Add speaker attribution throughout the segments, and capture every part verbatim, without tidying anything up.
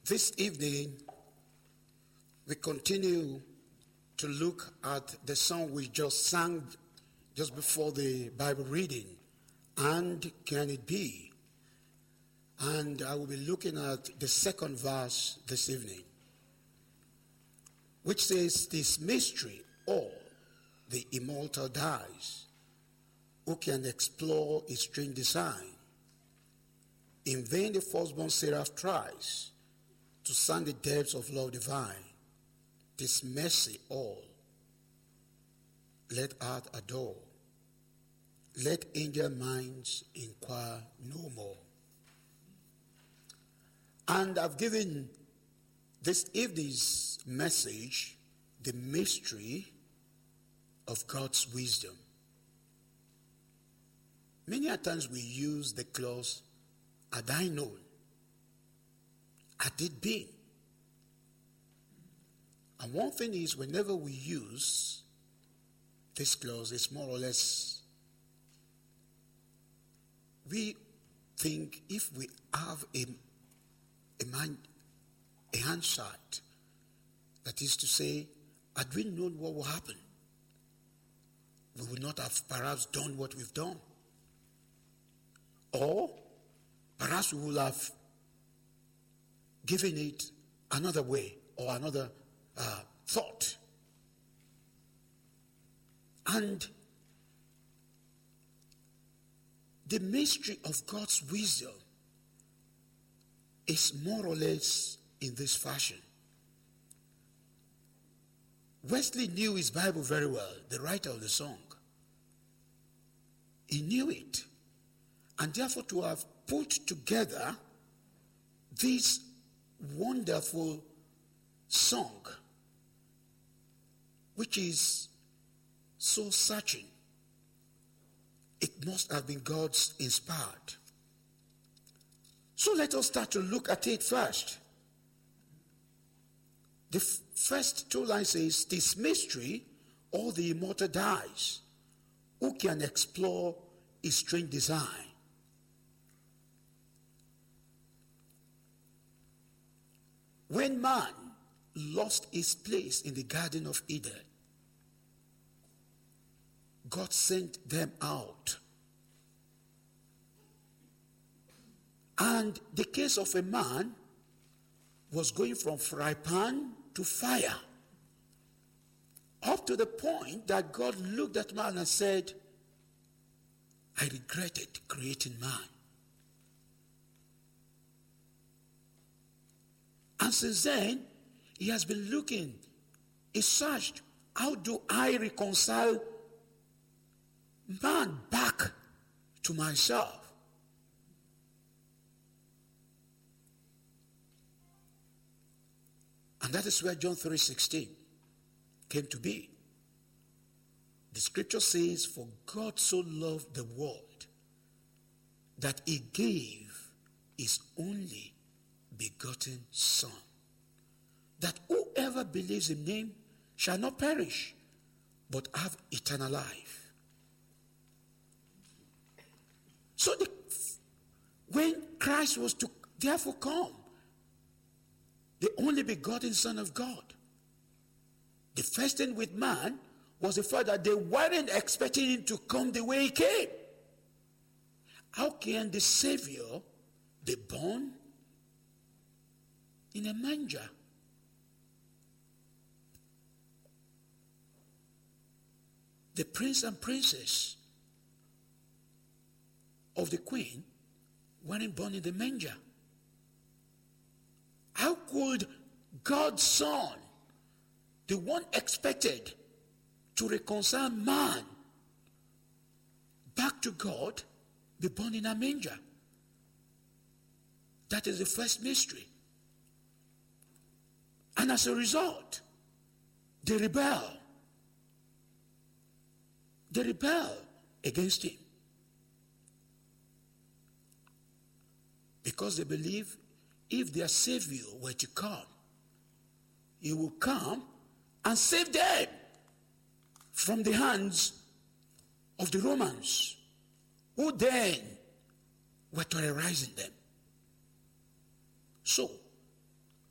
Speaker 1: This evening, we continue to look at the song we just sang just before the Bible reading, And Can It Be? And I will be looking at the second verse this evening, which says, "This mystery, all the immortal dies, who can explore its strange design? In vain the firstborn seraph tries to sound the depths of love divine. This mercy all, let earth adore. Let angel minds inquire no more." And I've given this evening's message, the mystery of God's wisdom. Many a times we use the clause, "Had I known, had it been." And one thing is, whenever we use this clause, it's more or less, we think if we have a, a mind, a hindsight, that is to say, had we known what will happen, we would not have perhaps done what we've done. Or perhaps we will have given it another way or another uh, thought. And the mystery of God's wisdom is more or less in this fashion. Wesley knew his Bible very well, the writer of the song. He knew it. And therefore, to have put together this wonderful song, which is so searching, it must have been God's inspired. So let us start to look at it first. The f- first two lines says, "This mystery, all the immortal dies. Who can explore its strange design?" When man lost his place in the Garden of Eden, God sent them out. And the case of a man was going from fry pan to fire, up to the point that God looked at man and said, "I regretted creating man." And since then, he has been looking, he searched, how do I reconcile man back to myself? And that is where John three sixteen came to be. The scripture says, "For God so loved the world that he gave his only begotten Son, that whoever believes in him shall not perish, but have eternal life." So the, when Christ was to therefore come, the only begotten Son of God, the first thing with man was the fact that they weren't expecting him to come the way he came. How can the Savior be born in a manger? The prince and princess of the queen weren't born in the manger. How could God's Son, the one expected to reconcile man back to God, be born in a manger? That is the first mystery. And as a result, they rebel. They rebel against him. Because they believe if their Savior were to come, he will come and save them from the hands of the Romans, who then were terrorizing them. So,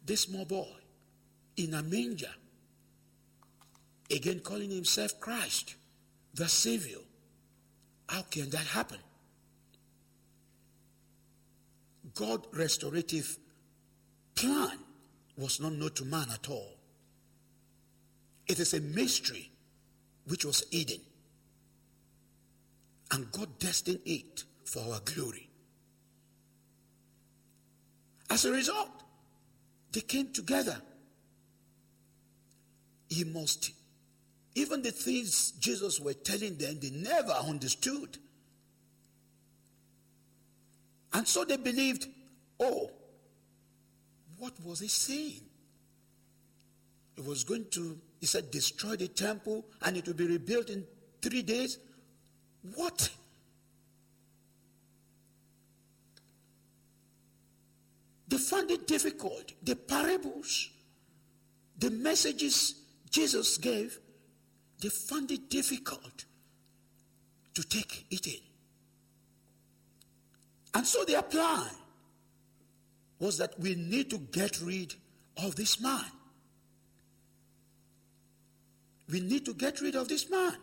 Speaker 1: this small boy in a manger, again calling himself Christ, the Savior. How can that happen? God's restorative plan was not known to man at all. It is a mystery which was hidden. And God destined it for our glory. As a result, they came together. He must, even the things Jesus were telling them, they never understood. And so they believed, oh, what was he saying? It was going to, he said, destroy the temple and it will be rebuilt in three days. What? They found it difficult. The parables, the messages Jesus gave, they found it difficult to take it in. And so their plan was that we need to get rid of this man. We need to get rid of this man.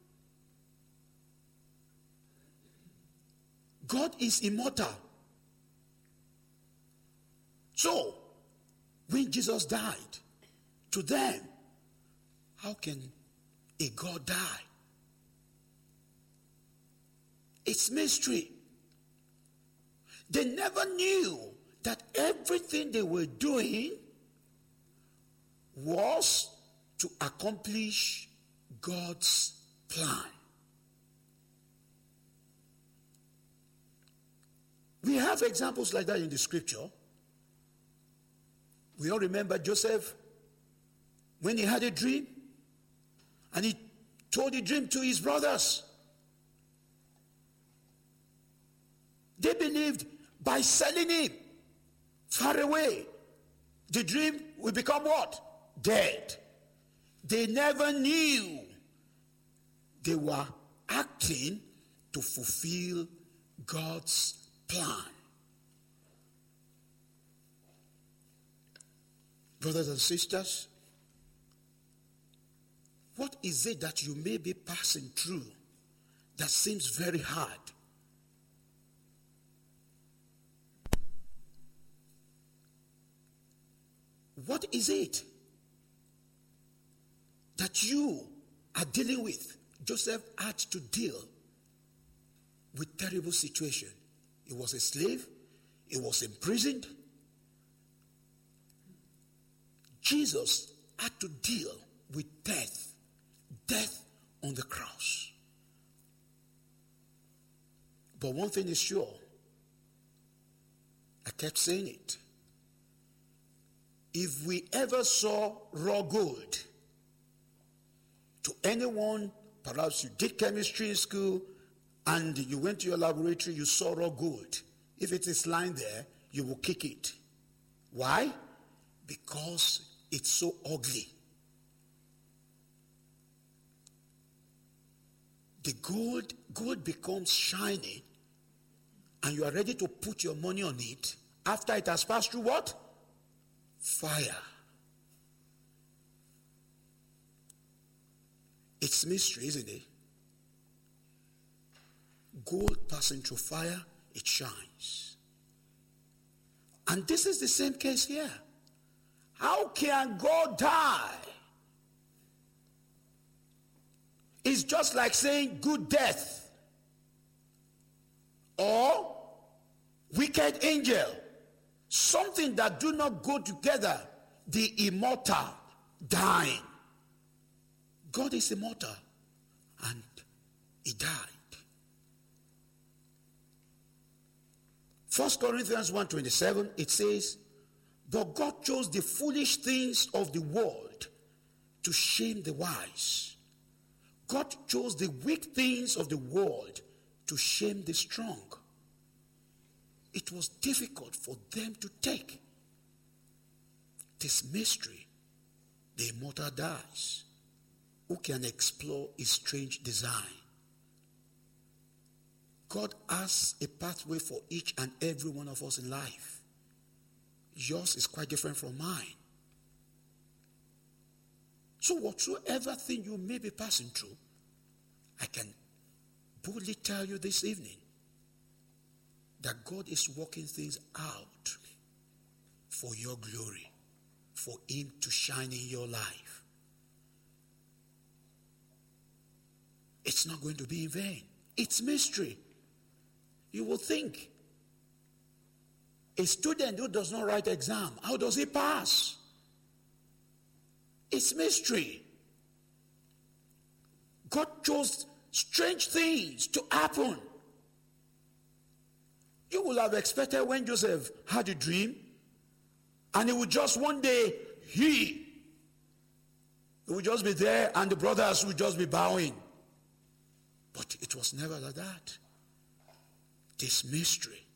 Speaker 1: God is immortal. So, when Jesus died, to them, how can a God die? It's mystery. They never knew that everything they were doing was to accomplish God's plan. We have examples like that in the scripture. We all remember Joseph when he had a dream and he told the dream to his brothers. They believed by selling him far away, the dream will become what? Dead. They never knew they were acting to fulfill God's plan. Brothers and sisters, what is it that you may be passing through that seems very hard? What is it that you are dealing with? Joseph had to deal with terrible situation. He was a slave. He was imprisoned. Jesus had to deal with death. Death on the cross. But one thing is sure. I kept saying it. If we ever saw raw gold, to anyone, perhaps you did chemistry in school and you went to your laboratory, you saw raw gold. If it is lying there, you will kick it. Why? Because it's so ugly. The gold, gold becomes shiny and you are ready to put your money on it after it has passed through what? Fire. It's mystery, isn't it? Gold passing through fire, it shines. And this is the same case here. How can God die? It's just like saying good death or wicked angel. Something that do not go together. The immortal dying. God is immortal and he died. First Corinthians one twenty-seven, it says, but God chose the foolish things of the world to shame the wise. God chose the weak things of the world to shame the strong. It was difficult for them to take this mystery. The immortal dies. Who can explore his strange design? God has a pathway for each and every one of us in life. Yours is quite different from mine. So whatsoever thing you may be passing through, I can boldly tell you this evening that God is working things out for your glory, for him to shine in your life. It's not going to be in vain. It's mystery. You will think, a student who does not write exam, how does he pass? It's mystery. God chose strange things to happen. You will have expected when Joseph had a dream, and he would just one day, he, he would just be there, and the brothers would just be bowing. But it was never like that. This mystery.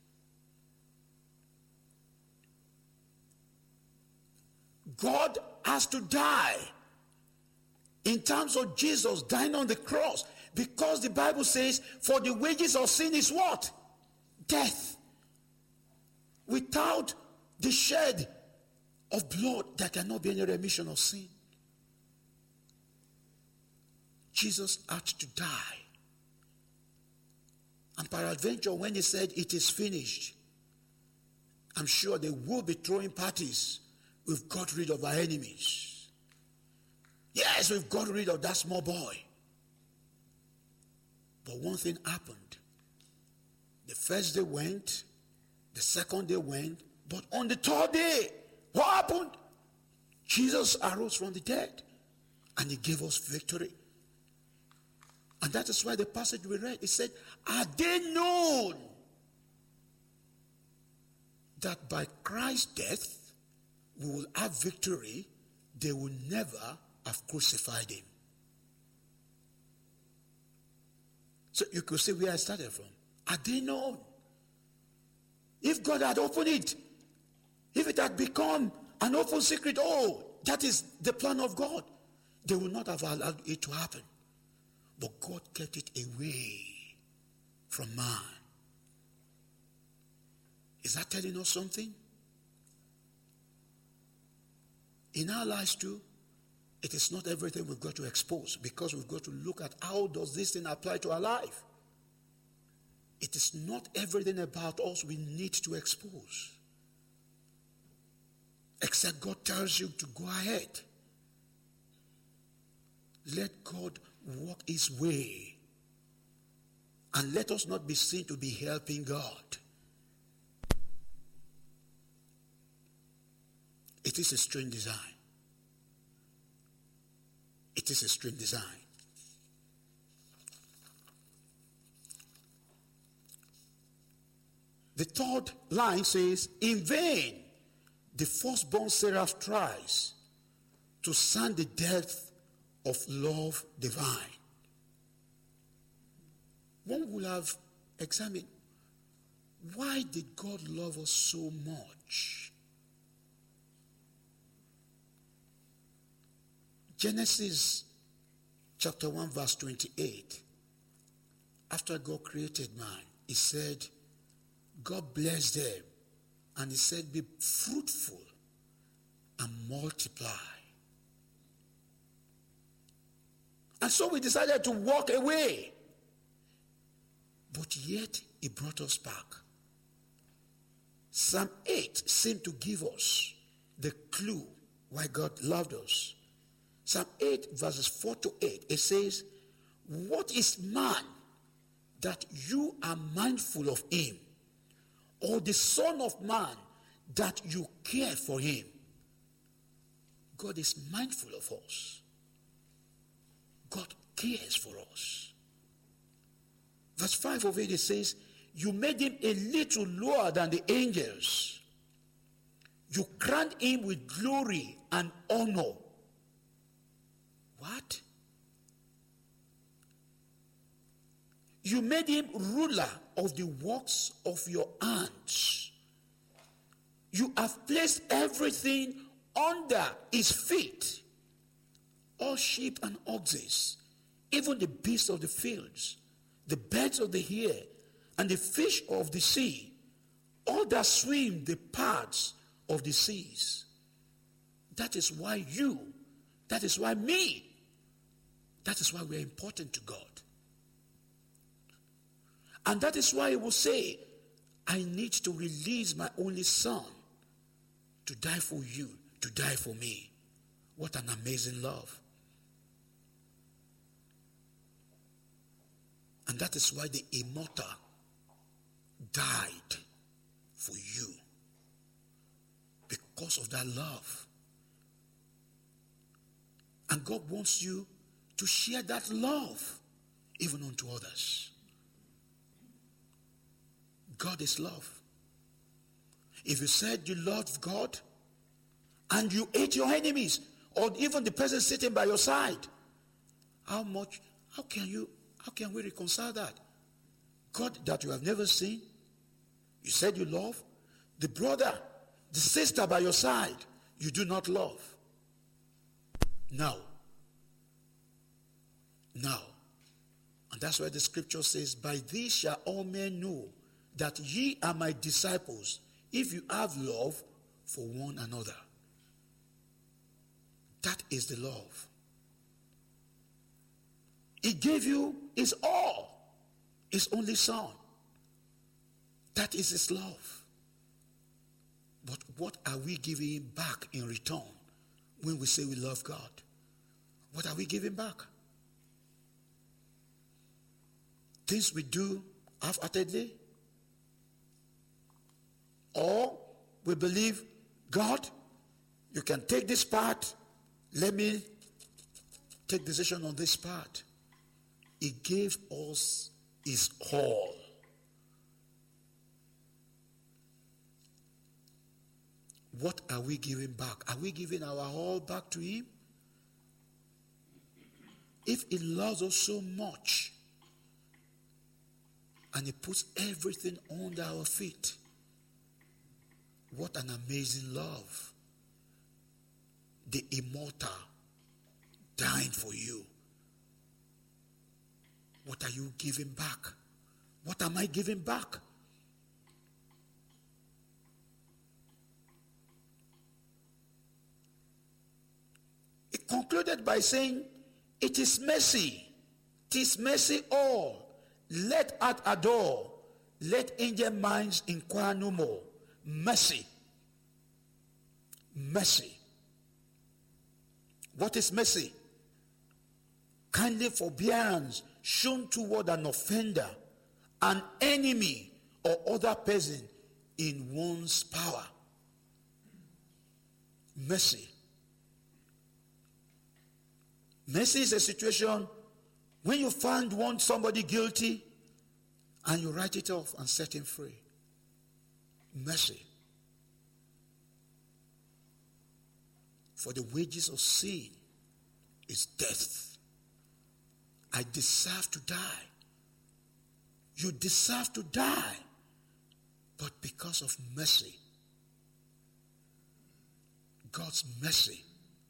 Speaker 1: God has to die in terms of Jesus dying on the cross, because the Bible says, for the wages of sin is what? Death. Without the shed of blood, there cannot be any remission of sin. Jesus had to die. And peradventure, when he said it is finished, I'm sure they will be throwing parties. We've got rid of our enemies. Yes, we've got rid of that small boy. But one thing happened. The first day went, the second day went, but on the third day, what happened? Jesus arose from the dead, and he gave us victory. And that is why the passage we read, it said, had they known that by Christ's death we will have victory, they will never have crucified him. So you could see where I started from. Had they known? If God had opened it, if it had become an open secret, oh, that is the plan of God, they would not have allowed it to happen. But God kept it away from man. Is that telling us something? In our lives too, it is not everything we've got to expose, because we've got to look at how does this thing apply to our life. It is not everything about us we need to expose. Except God tells you to go ahead. Let God walk his way. And let us not be seen to be helping God. It is a strange design. It is a strange design. The third line says, in vain the firstborn seraph tries to sound the depth of love divine. One will have examined, why did God love us so much? Genesis chapter one verse twenty-eight. After God created man, he said, God blessed them, and he said, be fruitful and multiply. And so we decided to walk away. But yet he brought us back. Psalm eight seemed to give us the clue why God loved us. Psalm eight verses four to eight, it says, what is man that you are mindful of him? Or the son of man that you care for him? God is mindful of us. God cares for us. Verse five of it, it says, you made him a little lower than the angels. You crowned him with glory and honor. What? You made him ruler of the works of your hands. You have placed everything under his feet. All sheep and oxen, even the beasts of the fields, the birds of the air, and the fish of the sea, all that swim the paths of the seas. That is why you, that is why me, that is why we are important to God. And that is why he will say, I need to release my only son to die for you, to die for me. What an amazing love. And that is why the immortal died for you. Because of that love. And God wants you to share that love even unto others. God is love. If you said you loved God and you hate your enemies, or even the person sitting by your side, how much, how can you, how can we reconcile that? God that you have never seen, you said you love, the brother, the sister by your side, you do not love. Now, now, and that's why the scripture says, by this shall all men know that ye are my disciples, if you have love for one another. That is the love. He gave you his all, his only son. That is his love. But what are we giving him back in return when we say we love God? What are we giving back? Things we do half-heartedly? Or we believe, God, you can take this part, let me take decision on this part. He gave us his all. What are we giving back? Are we giving our all back to him? If he loves us so much and he puts everything under our feet, what an amazing love. The immortal dying for you. What are you giving back? What am I giving back? It concluded by saying, it is mercy. It is mercy all. Let art adore. Let angel minds inquire no more. Mercy. Mercy. What is mercy? Kindly forbearance shown toward an offender, an enemy, or other person in one's power. Mercy. Mercy is a situation when you find one somebody guilty and you write it off and set him free. Mercy. For the wages of sin is death. I deserve to die. You deserve to die. But because of mercy, God's mercy,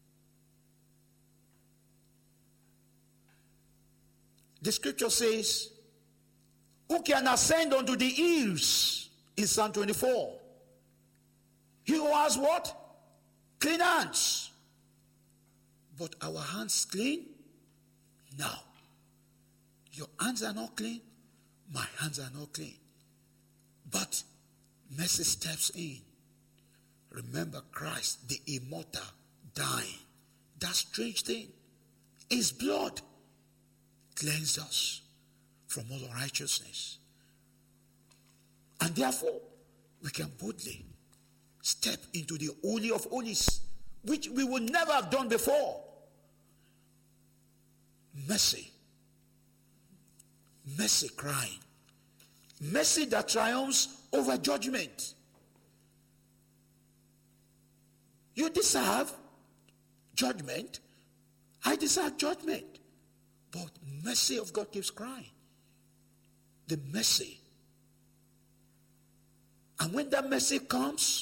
Speaker 1: the scripture says, who can ascend unto the hills in Psalm twenty-four? He who has what? Clean hands. But our hands clean? No. Your hands are not clean. My hands are not clean. But mercy steps in. Remember Christ, the immortal, dying. That strange thing. His blood cleansed us from all unrighteousness. And therefore, we can boldly step into the Holy of Holies, which we would never have done before. Mercy. Mercy crying. Mercy that triumphs over judgment. You deserve judgment. I deserve judgment. But mercy of God keeps crying. The mercy. And when that mercy comes,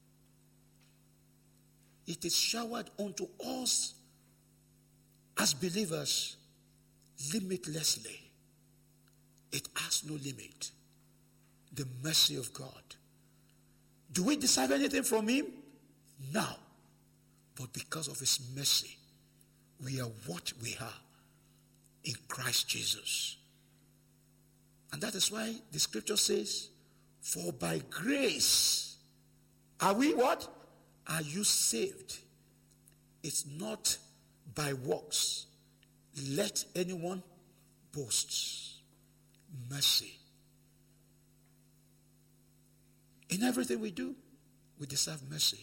Speaker 1: it is showered onto us as believers limitlessly. It has no limit. The mercy of God. Do we deserve anything from him? now, but because of his mercy, we are what we are in Christ Jesus. And that is why the scripture says, for by grace are we what? Are you saved? It's not by works. Let anyone boast. Mercy. In everything we do, we deserve mercy.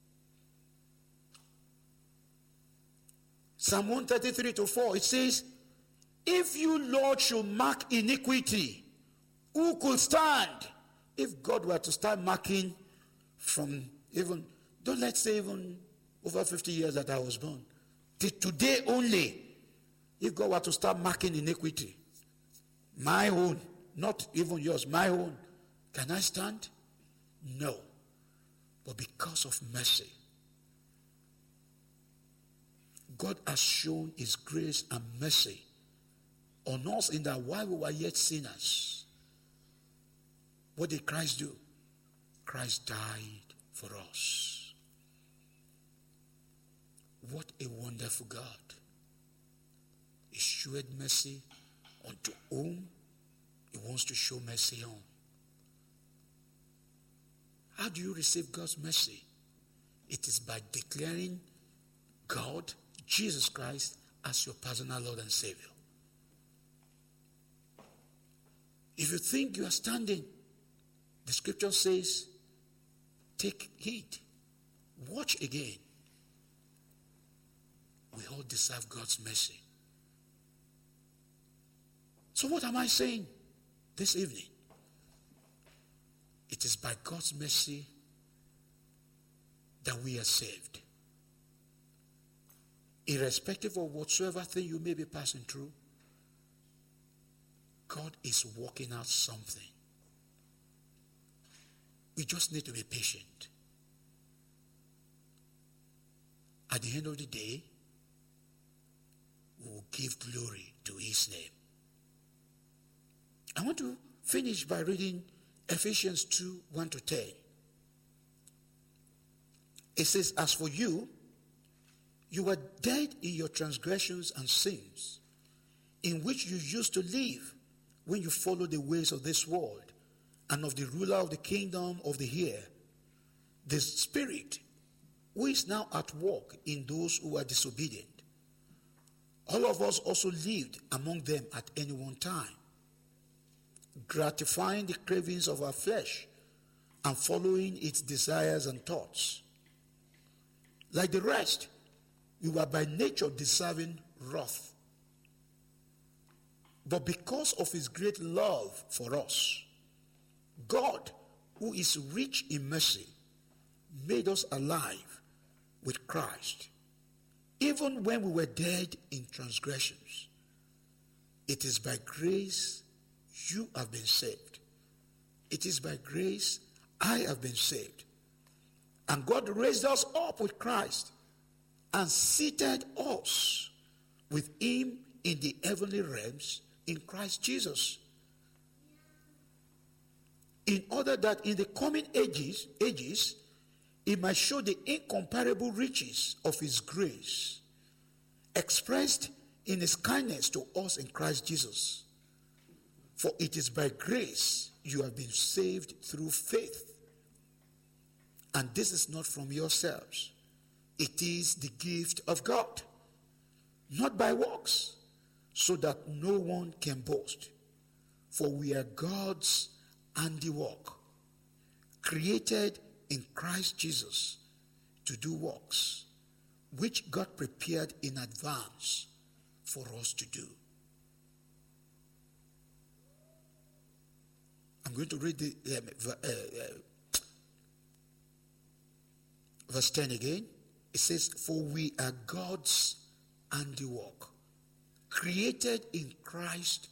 Speaker 1: Psalm one thirty-three to four, it says, if you, Lord, should mark iniquity, who could stand? If God were to start marking from even, don't let's say even over fifty years that I was born, till today only, if God were to start marking iniquity, my own, not even yours, my own, can I stand? No. But because of mercy, God has shown his grace and mercy on us in that while we were yet sinners, what did Christ do? Christ died for us. What a wonderful God. He showed mercy unto whom he wants to show mercy on. How do you receive God's mercy? It is by declaring God, Jesus Christ, as your personal Lord and Savior. If you think you are standing, the scripture says, take heed. Watch again. We all deserve God's mercy. So what am I saying this evening? It is by God's mercy that we are saved. Irrespective of whatsoever thing you may be passing through, God is working out something. We just need to be patient. At the end of the day, we will give glory to his name. I want to finish by reading Ephesians two, one to ten. It says, as for you, you were dead in your transgressions and sins, in which you used to live when you followed the ways of this world and of the ruler of the kingdom of the air, the Spirit, who is now at work in those who are disobedient. All of us also lived among them at any one time, gratifying the cravings of our flesh and following its desires and thoughts. Like the rest, we were by nature deserving wrath. But because of his great love for us, God, who is rich in mercy, made us alive with Christ, even when we were dead in transgressions. It is by grace you have been saved. It is by grace I have been saved. And God raised us up with Christ and seated us with him in the heavenly realms in Christ Jesus, in order that in the coming ages, ages, he might show the incomparable riches of his grace, expressed in his kindness to us in Christ Jesus. For it is by grace you have been saved through faith. And this is not from yourselves. It is the gift of God, not by works, so that no one can boast. For we are God's handiwork, created in Christ Jesus to do works, which God prepared in advance for us to do. I'm going to read the uh, uh, uh, verse ten again. It says, for we are God's handiwork, created in Christ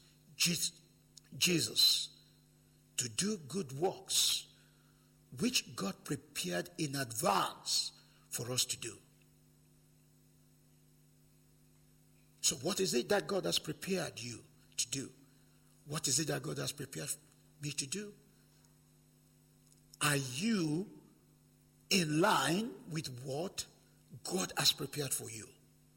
Speaker 1: Jesus to do good works, which God prepared in advance for us to do. So what is it that God has prepared you to do? What is it that God has prepared me to do? Are you in line with what God has prepared for you.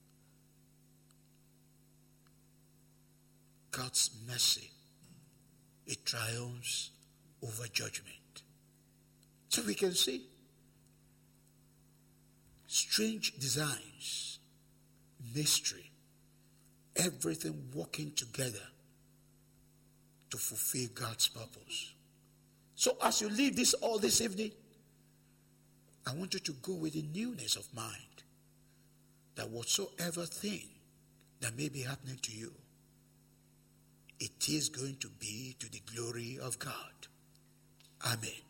Speaker 1: God's mercy, it triumphs over judgment. So we can see strange designs, mystery, everything working together to fulfill God's purpose. So as you leave this all this evening, I want you to go with a newness of mind that whatsoever thing that may be happening to you, it is going to be to the glory of God. Amen.